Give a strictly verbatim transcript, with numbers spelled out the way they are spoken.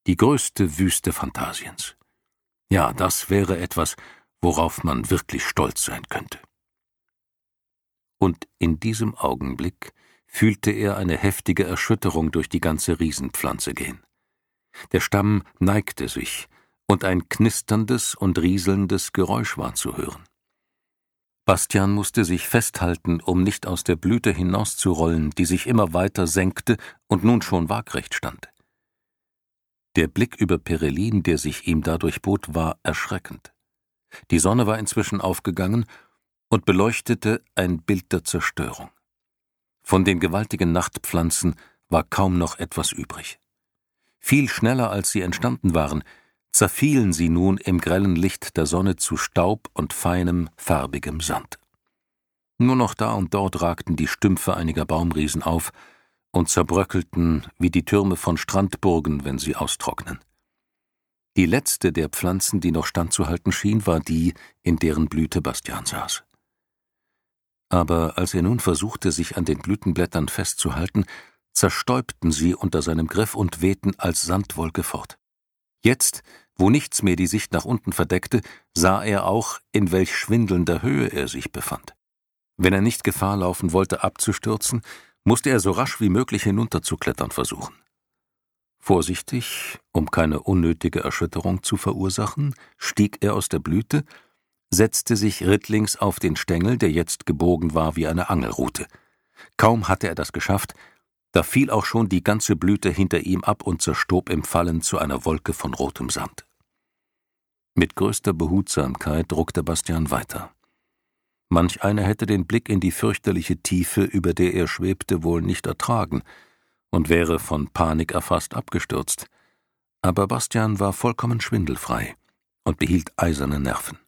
Die größte Wüste Phantasiens. Ja, das wäre etwas, worauf man wirklich stolz sein könnte. Und in diesem Augenblick fühlte er eine heftige Erschütterung durch die ganze Riesenpflanze gehen. Der Stamm neigte sich, und ein knisterndes und rieselndes Geräusch war zu hören. Bastian musste sich festhalten, um nicht aus der Blüte hinauszurollen, die sich immer weiter senkte und nun schon waagrecht stand. Der Blick über Perelin, der sich ihm dadurch bot, war erschreckend. Die Sonne war inzwischen aufgegangen und beleuchtete ein Bild der Zerstörung. Von den gewaltigen Nachtpflanzen war kaum noch etwas übrig. Viel schneller als sie entstanden waren, zerfielen sie nun im grellen Licht der Sonne zu Staub und feinem, farbigem Sand. Nur noch da und dort ragten die Stümpfe einiger Baumriesen auf und zerbröckelten wie die Türme von Strandburgen, wenn sie austrocknen. Die letzte der Pflanzen, die noch standzuhalten schien, war die, in deren Blüte Bastian saß. Aber als er nun versuchte, sich an den Blütenblättern festzuhalten, zerstäubten sie unter seinem Griff und wehten als Sandwolke fort. Jetzt, wo nichts mehr die Sicht nach unten verdeckte, sah er auch, in welch schwindelnder Höhe er sich befand. Wenn er nicht Gefahr laufen wollte, abzustürzen, musste er so rasch wie möglich hinunterzuklettern versuchen. Vorsichtig, um keine unnötige Erschütterung zu verursachen, stieg er aus der Blüte, setzte sich rittlings auf den Stängel, der jetzt gebogen war wie eine Angelrute. Kaum hatte er das geschafft, da fiel auch schon die ganze Blüte hinter ihm ab und zerstob im Fallen zu einer Wolke von rotem Sand. Mit größter Behutsamkeit ruckte Bastian weiter. Manch einer hätte den Blick in die fürchterliche Tiefe, über der er schwebte, wohl nicht ertragen und wäre von Panik erfasst abgestürzt. Aber Bastian war vollkommen schwindelfrei und behielt eiserne Nerven.